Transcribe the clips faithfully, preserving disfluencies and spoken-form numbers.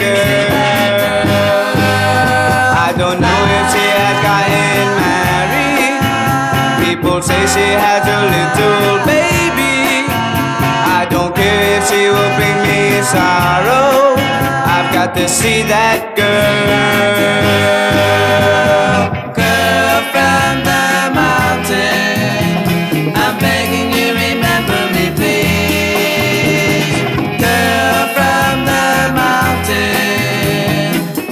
girl. I don't know if she has gotten married. People say she has a little baby. I don't care if she will bring me sorrow. I've got to see that girl. Girl from the mountain, I'm begging you, remember me, please. Girl from the mountain,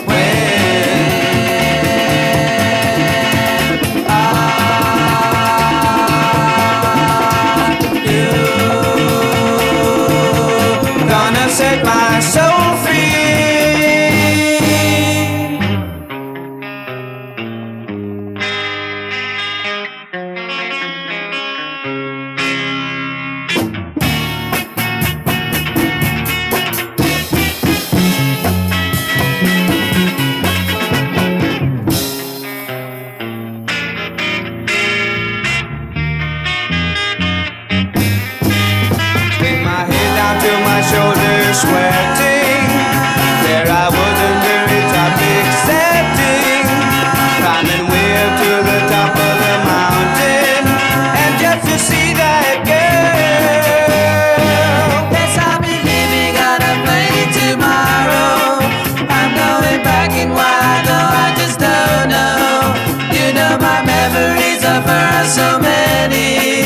when are you gonna set my soul free? With my head down to my shoulders, sweating. There I was under a top accepting, climbing way up to the top of the mountain, and just to see that girl. Yes, I'll be leaving on a plane tomorrow. I'm going back and why, though I just don't know. You know my memories of her are so many.